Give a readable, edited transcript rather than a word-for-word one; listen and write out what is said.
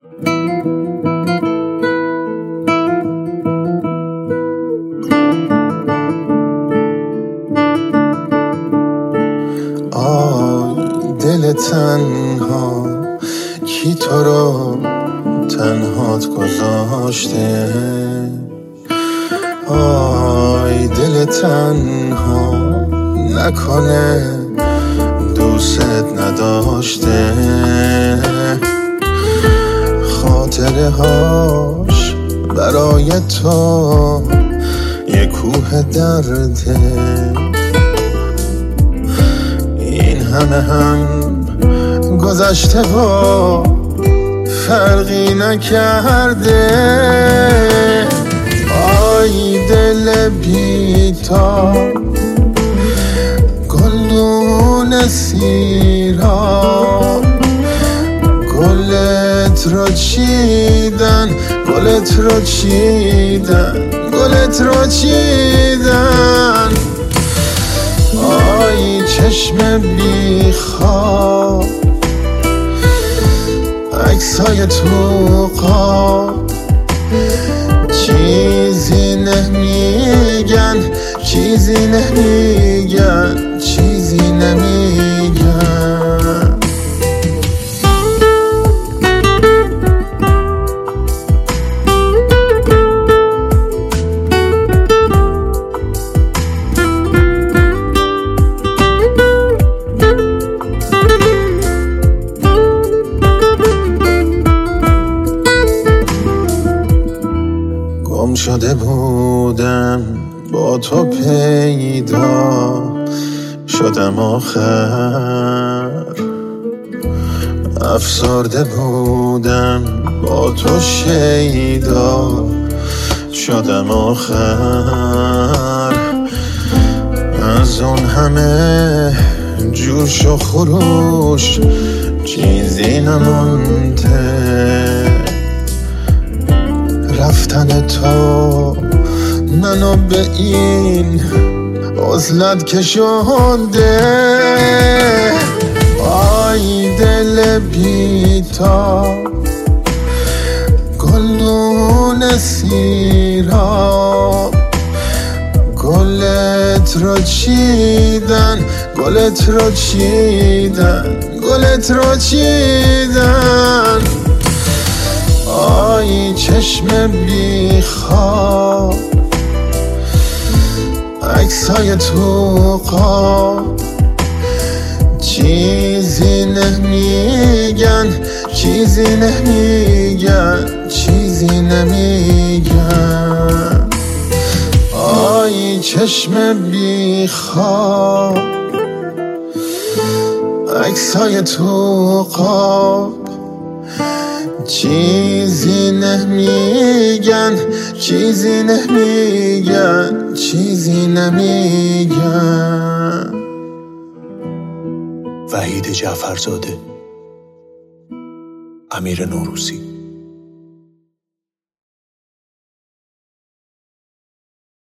دل تنها کی تو رو تنهات گذاشته؟ آی دل تنها نکنه دوست نداشته؟ خاطره هاش برای تو یه کوه درده، این همه هم گذشته و فرقی نکرده. آی دل بیتا گلدون سیراب، گلت رو چیدن، گلت رو چیدن، گلت رو چیدن. آی چشم بیخواب عکسای تو قاب، چیزی نمیگن، چیزی نمیگن، چیزی نمیگن. گم شده بودم با تو پیدا شدم آخر، افسرده بودم با تو شیدا شدم آخر. از اون همه جوش و خروش چیزی نمونده، رفتن تو منو به این عزلت کشونده. آی دل بیتا گلدون سیراب، گلت رو چیدن، گلت رو چیدن، گلت رو چیدن. آی چشم بیخواب عکسای تو قاب، چیزی نمیگن، چیزی نمیگن، چیزی نمیگن. آی چشم بیخواب عکسای تو قاب، چیزی نمیگن، چیزی نمیگن، چیزی نمیگن. وحید جعفرزاده، امیر نوروزی.